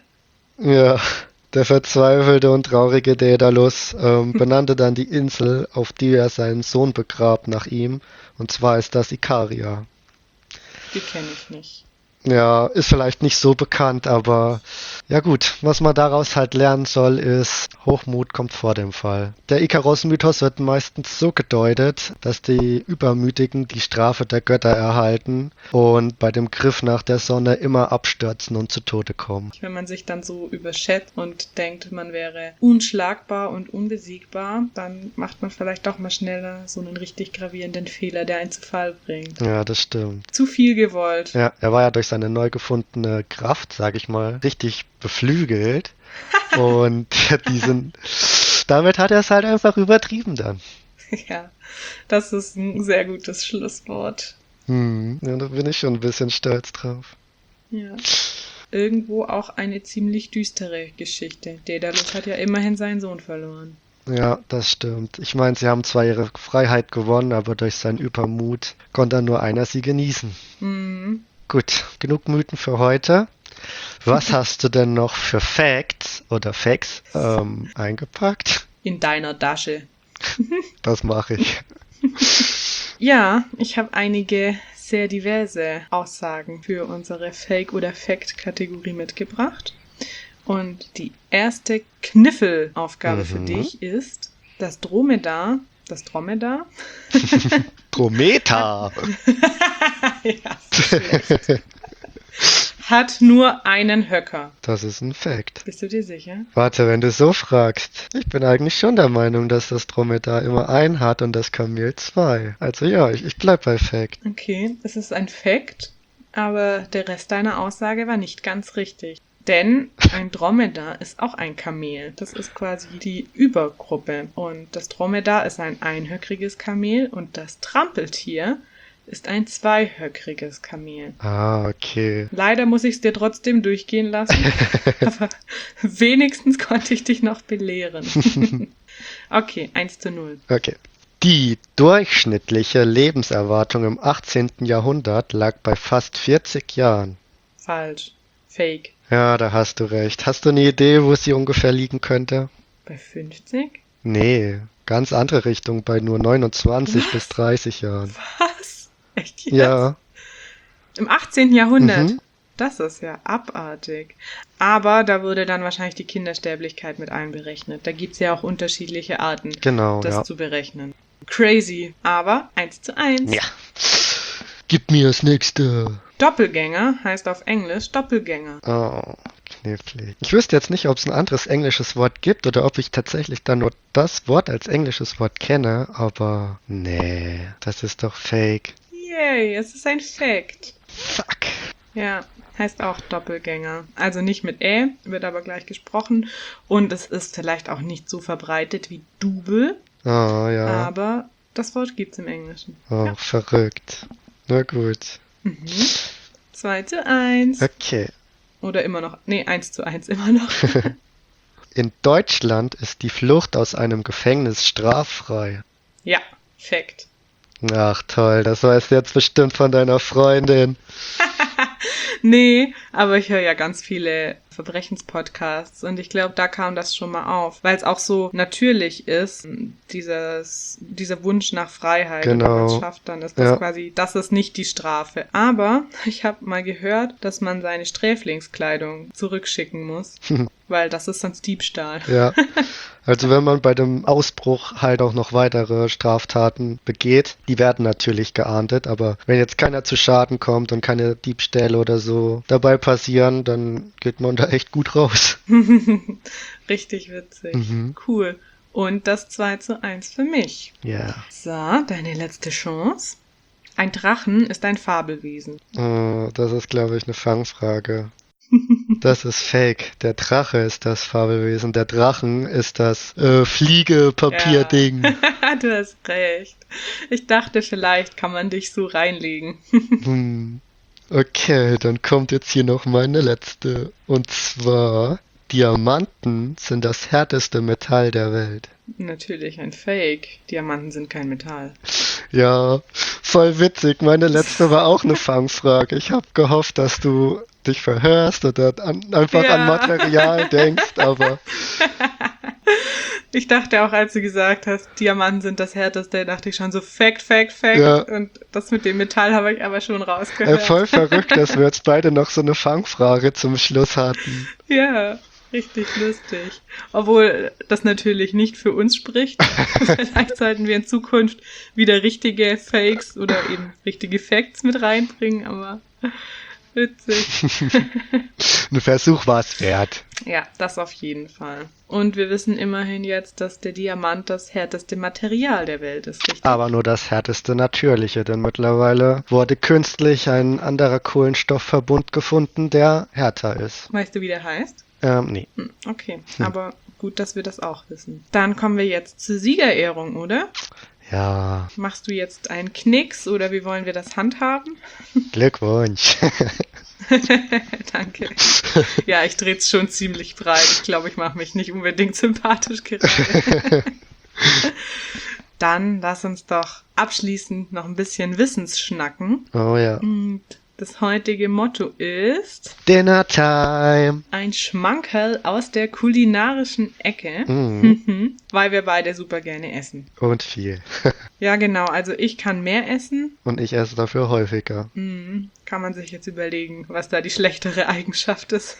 Ja, der verzweifelte und traurige Daedalus benannte dann die Insel, auf die er seinen Sohn begrab, nach ihm. Und zwar ist das Ikaria. Die kenne ich nicht. Ja, ist vielleicht nicht so bekannt, aber ja gut, was man daraus halt lernen soll, ist, Hochmut kommt vor dem Fall. Der Ikaros-Mythos wird meistens so gedeutet, dass die Übermütigen die Strafe der Götter erhalten und bei dem Griff nach der Sonne immer abstürzen und zu Tode kommen. Wenn man sich dann so überschätzt und denkt, man wäre unschlagbar und unbesiegbar, dann macht man vielleicht doch mal schneller so einen richtig gravierenden Fehler, der einen zu Fall bringt. Ja, das stimmt. Zu viel gewollt. Ja, er war ja durch seine neu gefundene Kraft, sag ich mal, richtig beflügelt. Und damit hat er es halt einfach übertrieben dann. Ja, das ist ein sehr gutes Schlusswort. Ja, da bin ich schon ein bisschen stolz drauf. Ja. Irgendwo auch eine ziemlich düstere Geschichte. Daedalus hat ja immerhin seinen Sohn verloren. Ja, das stimmt. Ich meine, sie haben zwar ihre Freiheit gewonnen, aber durch seinen Übermut konnte nur einer sie genießen. Mhm. Gut, genug Mythen für heute. Was hast du denn noch für Facts eingepackt? In deiner Tasche. Das mache ich. Ja, ich habe einige sehr diverse Aussagen für unsere Fake- oder Fact-Kategorie mitgebracht. Und die erste Kniffelaufgabe für dich ist, das Dromedar. Dromedar! Ja, schlecht. Hat nur einen Höcker. Das ist ein Fact. Bist du dir sicher? Warte, wenn du so fragst. Ich bin eigentlich schon der Meinung, dass das Dromedar immer einen hat und das Kamel zwei. Also ja, ich bleib bei Fact. Okay, es ist ein Fact, aber der Rest deiner Aussage war nicht ganz richtig. Denn ein Dromedar ist auch ein Kamel. Das ist quasi die Übergruppe. Und das Dromedar ist ein einhöckriges Kamel und das Trampeltier ist ein zweihöckriges Kamel. Ah, okay. Leider muss ich es dir trotzdem durchgehen lassen, aber wenigstens konnte ich dich noch belehren. Okay, 1:0. Okay. Die durchschnittliche Lebenserwartung im 18. Jahrhundert lag bei fast 40 Jahren. Falsch. Fake. Ja, da hast du recht. Hast du eine Idee, wo sie ungefähr liegen könnte? Bei 50? Nee, ganz andere Richtung, bei nur 29 bis 30 Jahren. Was? Echt jetzt? Ja, Im 18. Jahrhundert? Mhm. Das ist ja abartig. Aber da würde dann wahrscheinlich die Kindersterblichkeit mit einberechnet. Da gibt's ja auch unterschiedliche Arten, Genau, das ja. zu berechnen. Crazy, aber 1:1. Ja. Gib mir das nächste. Doppelgänger heißt auf Englisch Doppelgänger. Oh, knifflig. Ich wüsste jetzt nicht, ob es ein anderes englisches Wort gibt oder ob ich tatsächlich dann nur das Wort als englisches Wort kenne, aber nee, das ist doch fake. Yay, es ist ein Fact. Fuck. Ja, heißt auch Doppelgänger. Also nicht mit Ä, wird aber gleich gesprochen. Und es ist vielleicht auch nicht so verbreitet wie Double, Oh, ja. aber das Wort gibt's im Englischen. Oh, verrückt. Na gut. 2:1. Okay. Oder immer noch. Nee, 1:1 immer noch. In Deutschland ist die Flucht aus einem Gefängnis straffrei. Ja, Fact. Ach toll, das weißt du jetzt bestimmt von deiner Freundin. Nee, aber ich höre ja ganz viele Verbrechenspodcasts und ich glaube, da kam das schon mal auf, weil es auch so natürlich ist, dieser Wunsch nach Freiheit. Und wenn man es Genau. schafft, dann ist das Ja. quasi, das ist nicht die Strafe. Aber ich habe mal gehört, dass man seine Sträflingskleidung zurückschicken muss, weil das ist sonst Diebstahl. Ja. Also wenn man bei dem Ausbruch halt auch noch weitere Straftaten begeht, die werden natürlich geahndet, aber wenn jetzt keiner zu Schaden kommt und keine Diebstähle oder so dabei passieren, dann geht man da echt gut raus. Richtig witzig. Mhm. Cool. Und das 2:1 für mich. Ja. So, deine letzte Chance. Ein Drachen ist ein Fabelwesen. Das ist, glaube ich, eine Fangfrage. Das ist fake. Der Drache ist das Fabelwesen. Der Drachen ist das Fliege-Papierding. Ja. Du hast recht. Ich dachte, vielleicht kann man dich so reinlegen. Okay, dann kommt jetzt hier noch meine letzte. Und zwar, Diamanten sind das härteste Metall der Welt. Natürlich ein Fake. Diamanten sind kein Metall. Ja, voll witzig. Meine letzte war auch eine Fangfrage. Ich habe gehofft, dass du dich verhörst oder einfach Ja. an Material denkst, aber Ich dachte auch, als du gesagt hast, Diamanten sind das härteste, dachte ich schon so Fact, Fact, Fact. Ja. Und das mit dem Metall habe ich aber schon rausgehört. voll verrückt, dass wir jetzt beide noch so eine Fangfrage zum Schluss hatten. Ja, richtig lustig. Obwohl das natürlich nicht für uns spricht. Vielleicht sollten wir in Zukunft wieder richtige Fakes oder eben richtige Facts mit reinbringen, aber witzig. Ein Versuch war es wert. Ja, das auf jeden Fall. Und wir wissen immerhin jetzt, dass der Diamant das härteste Material der Welt ist, richtig? Aber nur das härteste natürliche, denn mittlerweile wurde künstlich ein anderer Kohlenstoffverbund gefunden, der härter ist. Weißt du, wie der heißt? Nee. Okay, aber gut, dass wir das auch wissen. Dann kommen wir jetzt zur Siegerehrung, oder? Ja, Machst du jetzt einen Knicks oder wie wollen wir das handhaben? Glückwunsch. Danke. Ja, ich drehe es schon ziemlich breit. Ich glaube, ich mache mich nicht unbedingt sympathisch gerade. Dann lass uns doch abschließend noch ein bisschen Wissensschnacken. Oh ja. Und das heutige Motto ist Dinner Time. ein Schmankerl aus der kulinarischen Ecke, weil wir beide super gerne essen. Und viel. Ja, genau. Also ich kann mehr essen. Und ich esse dafür häufiger. Kann man sich jetzt überlegen, was da die schlechtere Eigenschaft ist.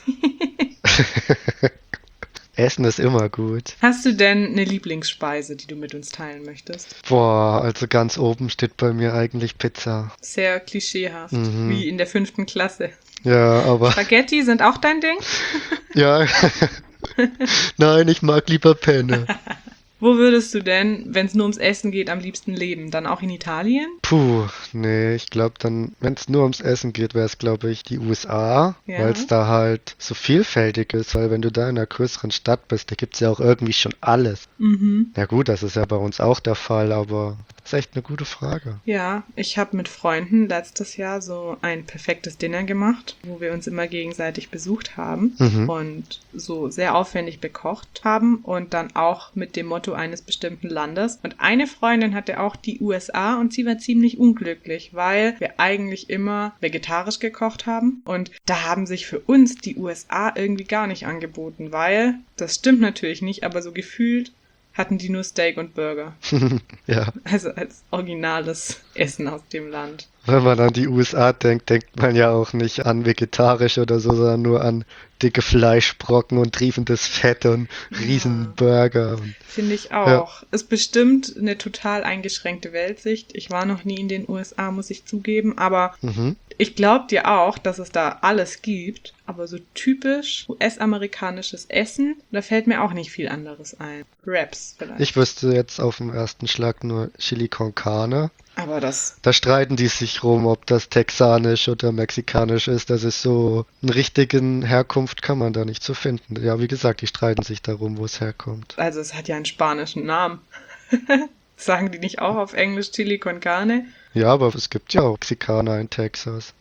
Essen ist immer gut. Hast du denn eine Lieblingsspeise, die du mit uns teilen möchtest? Boah, also ganz oben steht bei mir eigentlich Pizza. Sehr klischeehaft, wie in der 5. Klasse. Ja, aber Spaghetti sind auch dein Ding? ja. Nein, ich mag lieber Penne. Wo würdest du denn, wenn es nur ums Essen geht, am liebsten leben? Dann auch in Italien? Puh, nee, ich glaube dann, wenn es nur ums Essen geht, wäre es, glaube ich, die USA, Ja. weil es da halt so vielfältig ist, weil wenn du da in einer größeren Stadt bist, da gibt es ja auch irgendwie schon alles. Ja gut, das ist ja bei uns auch der Fall, aber das ist echt eine gute Frage. Ja, ich habe mit Freunden letztes Jahr so ein perfektes Dinner gemacht, wo wir uns immer gegenseitig besucht haben und so sehr aufwendig bekocht haben und dann auch mit dem Motto eines bestimmten Landes. Und eine Freundin hatte auch die USA und sie war ziemlich unglücklich, weil wir eigentlich immer vegetarisch gekocht haben und da haben sich für uns die USA irgendwie gar nicht angeboten, weil, das stimmt natürlich nicht, aber so gefühlt hatten die nur Steak und Burger. Ja, Also als originales Essen aus dem Land. Wenn man an die USA denkt, denkt man ja auch nicht an vegetarisch oder so, sondern nur an dicke Fleischbrocken und triefendes Fett und Ja, Riesenburger. finde ich Ja. auch. Ist bestimmt eine total eingeschränkte Weltsicht. Ich war noch nie in den USA, muss ich zugeben, aber Mhm. ich glaube dir auch, dass es da alles gibt, aber so typisch US-amerikanisches Essen, da fällt mir auch nicht viel anderes ein. Wraps vielleicht. Ich wüsste jetzt auf den ersten Schlag nur Chili con Carne. Aber das, Da streiten die sich rum, ob das texanisch oder mexikanisch ist. Das ist so, eine richtigen Herkunft kann man da nicht so finden. Ja, wie gesagt, die streiten sich darum, wo es herkommt. also es hat ja einen spanischen Namen. Sagen die nicht auch auf Englisch Chili con Carne? Ja, aber es gibt ja auch Mexikaner in Texas.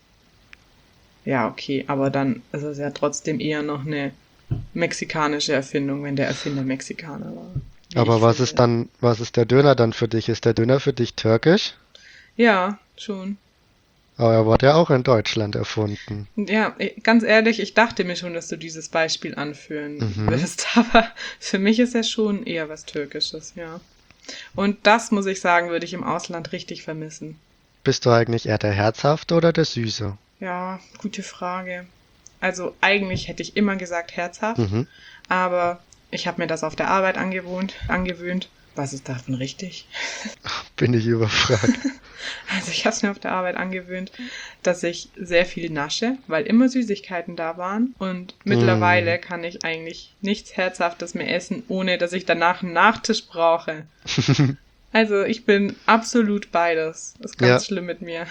Ja, okay, aber dann ist es ja trotzdem eher noch eine mexikanische Erfindung, wenn der Erfinder Mexikaner war. Wie Aber ich was ist finde. dann, was ist der Döner dann für dich? Ist der Döner für dich türkisch? Ja, schon. Aber er wurde ja auch in Deutschland erfunden. Ja, ganz ehrlich, ich dachte mir schon, dass du dieses Beispiel anführen Mhm. wirst, aber für mich ist er schon eher was Türkisches, ja. Und das, muss ich sagen, würde ich im Ausland richtig vermissen. Bist du eigentlich eher der Herzhafte oder der Süße? Ja, gute Frage. Also eigentlich hätte ich immer gesagt herzhaft, Mhm. aber ich habe mir das auf der Arbeit angewöhnt. Was ist davon richtig? Bin ich überfragt. Also ich habe es mir auf der Arbeit angewöhnt, dass ich sehr viel nasche, weil immer Süßigkeiten da waren. Und mittlerweile kann ich eigentlich nichts Herzhaftes mehr essen, ohne dass ich danach einen Nachtisch brauche. Also ich bin absolut beides. Ist ganz Ja, schlimm mit mir.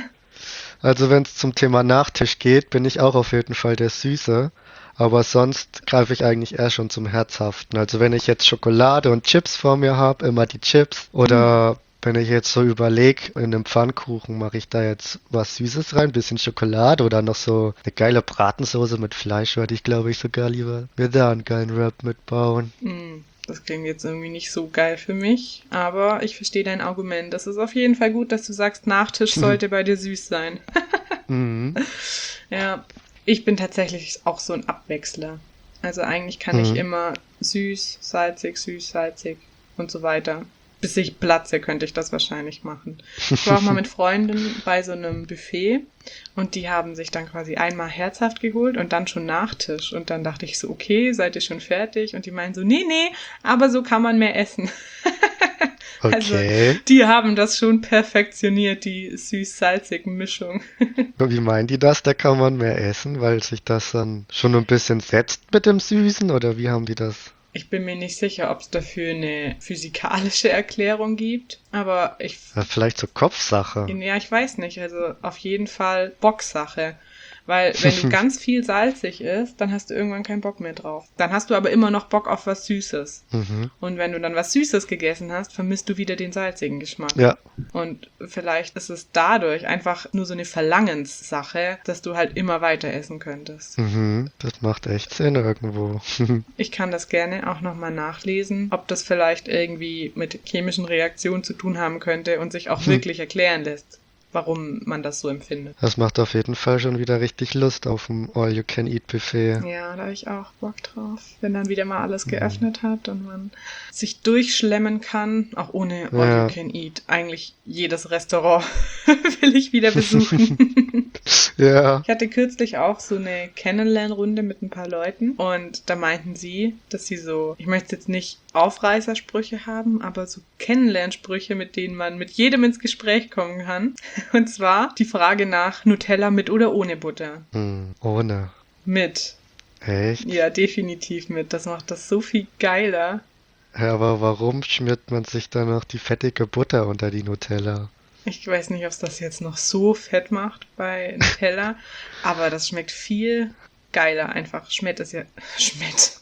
also wenn es zum Thema Nachtisch geht, bin ich auch auf jeden Fall der Süße. Aber sonst greife ich eigentlich eher schon zum Herzhaften. Also wenn ich jetzt Schokolade und Chips vor mir habe, immer die Chips. Oder wenn ich jetzt so überlege, in einem Pfannkuchen mache ich da jetzt was Süßes rein, bisschen Schokolade oder noch so eine geile Bratensoße mit Fleisch, würde ich glaube ich sogar lieber mir da einen geilen Wrap mitbauen. Das klingt jetzt irgendwie nicht so geil für mich, aber ich verstehe dein Argument. Es ist auf jeden Fall gut, dass du sagst, Nachtisch sollte bei dir süß sein. Mhm. Ja, ich bin tatsächlich auch so ein Abwechsler. Also eigentlich kann ich Mhm. immer süß, salzig und so weiter. Bis ich platze, könnte ich das wahrscheinlich machen. Ich war auch mal mit Freunden bei so einem Buffet und die haben sich dann quasi einmal herzhaft geholt und dann schon Nachtisch. Und dann dachte ich so, okay, seid ihr schon fertig? Und die meinen so, nee, aber so kann man mehr essen. Also, Okay. die haben das schon perfektioniert, die süß-salzigen Mischung. Und wie meinen die das? Da kann man mehr essen, weil sich das dann schon ein bisschen setzt mit dem Süßen? Oder wie haben die das? Ich bin mir nicht sicher, ob es dafür eine physikalische Erklärung gibt, aber Ja, vielleicht so Kopfsache. ja, ich weiß nicht, also auf jeden Fall Bocksache. Weil wenn du ganz viel salzig isst, dann hast du irgendwann keinen Bock mehr drauf. Dann hast du aber immer noch Bock auf was Süßes. Mhm. Und wenn du dann was Süßes gegessen hast, vermisst du wieder den salzigen Geschmack. Ja, Und vielleicht ist es dadurch einfach nur so eine Verlangenssache, dass du halt immer weiter essen könntest. das macht echt Sinn irgendwo. Ich kann das gerne auch nochmal nachlesen, ob das vielleicht irgendwie mit chemischen Reaktionen zu tun haben könnte und sich auch wirklich erklären lässt, warum man das so empfindet. Das macht auf jeden Fall schon wieder richtig Lust auf ein All-You-Can-Eat-Buffet. Ja, da habe ich auch Bock drauf. Wenn dann wieder mal alles geöffnet hat und man sich durchschlemmen kann, auch ohne All Ja. You Can Eat. Eigentlich jedes Restaurant will ich wieder besuchen. Ja, Ich hatte kürzlich auch so eine Kennenlernrunde mit ein paar Leuten und da meinten sie, dass sie so, ich möchte jetzt nicht Aufreißersprüche haben, aber so Kennenlernsprüche, mit denen man mit jedem ins Gespräch kommen kann. Und zwar die Frage nach Nutella mit oder ohne Butter. ohne. Mit. Echt? Ja, definitiv mit. Das macht das so viel geiler. Ja, aber warum schmiert man sich dann noch die fettige Butter unter die Nutella? Ich weiß nicht, ob es das jetzt noch so fett macht bei Nutella, aber das schmeckt viel geiler einfach. Schmeckt ist ja... Schmeckt.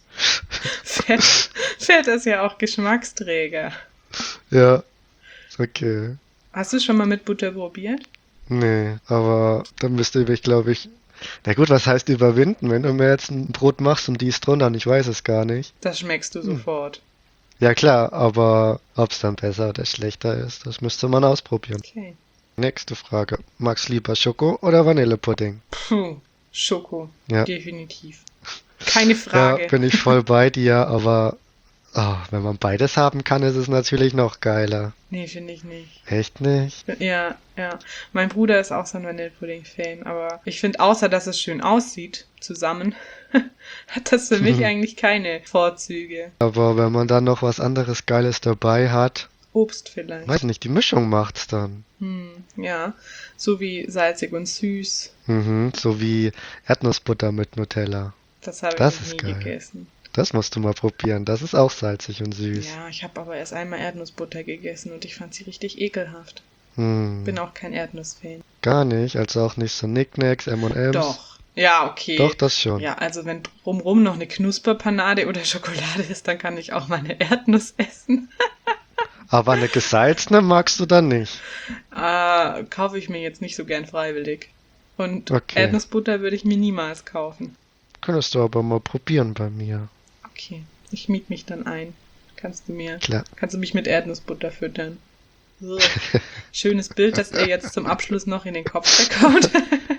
Fett ist ja auch Geschmacksträger. Ja, okay. Hast du schon mal mit Butter probiert? Nee, aber dann müsste ich, glaube ich. Na gut, was heißt überwinden? Wenn du mir jetzt ein Brot machst und die ist drunter und ich weiß es gar nicht. Das schmeckst du sofort. Ja klar, aber ob es dann besser oder schlechter ist, das müsste man ausprobieren. Okay. Nächste Frage. Magst du lieber Schoko oder Vanillepudding? Puh, Schoko. Ja. Definitiv. Keine Ja, Frage. bin ich voll bei dir, aber Oh, wenn man beides haben kann, ist es natürlich noch geiler. Nee, finde ich nicht. Echt nicht? Ja, ja. Mein Bruder ist auch so ein Vanillepudding-Fan, aber ich finde, außer dass es schön aussieht, zusammen, hat das für mich eigentlich keine Vorzüge. Aber wenn man dann noch was anderes Geiles dabei hat, Obst vielleicht. weiß nicht, die Mischung macht's dann. Ja, so wie salzig und süß. So wie Erdnussbutter mit Nutella. Das habe Das ich noch ist nie geil. gegessen. Das musst du mal probieren. Das ist auch salzig und süß. Ja, ich habe aber erst einmal Erdnussbutter gegessen und ich fand sie richtig ekelhaft. Hm, Bin auch kein Erdnussfan. gar nicht. Also auch nicht so Knickknacks, M&M's. Doch. Ja, okay. Doch, das schon. Ja, also wenn drumrum noch eine Knusperpanade oder Schokolade ist, dann kann ich auch mal eine Erdnuss essen. Aber eine gesalzene magst du dann nicht. Kaufe ich mir jetzt nicht so gern freiwillig. Und Okay. Erdnussbutter würde ich mir niemals kaufen. Könntest du aber mal probieren bei mir. Okay, ich miet mich dann ein. Kannst du Klar. mich mit Erdnussbutter füttern? Ugh. Schönes Bild, das ihr jetzt zum Abschluss noch in den Kopf bekommt.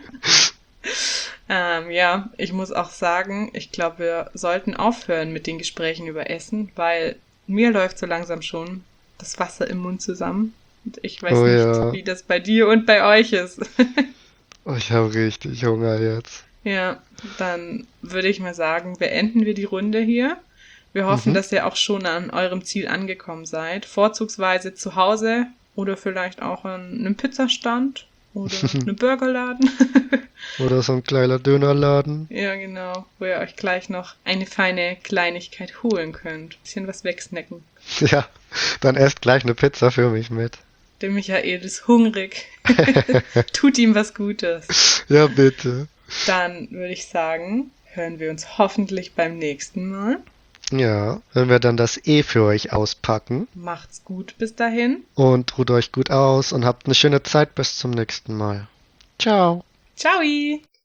Ja, ich muss auch sagen, ich glaube, wir sollten aufhören mit den Gesprächen über Essen, weil mir läuft so langsam schon das Wasser im Mund zusammen. Und ich weiß Oh nicht, ja. wie das bei dir und bei euch ist. Oh, ich habe richtig Hunger jetzt. Ja, dann würde ich mal sagen, beenden wir die Runde hier. Wir hoffen, dass ihr auch schon an eurem Ziel angekommen seid. Vorzugsweise zu Hause oder vielleicht auch an einem Pizzastand oder einem Burgerladen. Oder so ein kleiner Dönerladen. Ja, genau, wo ihr euch gleich noch eine feine Kleinigkeit holen könnt. Bisschen was wegsnacken. Ja, dann esst gleich eine Pizza für mich mit. Der Michael ist hungrig. Tut ihm was Gutes. Ja, bitte. Dann würde ich sagen, hören wir uns hoffentlich beim nächsten Mal. Ja, wenn wir dann das E für euch auspacken. Macht's gut bis dahin. Und ruht euch gut aus und habt eine schöne Zeit bis zum nächsten Mal. Ciao. Ciao!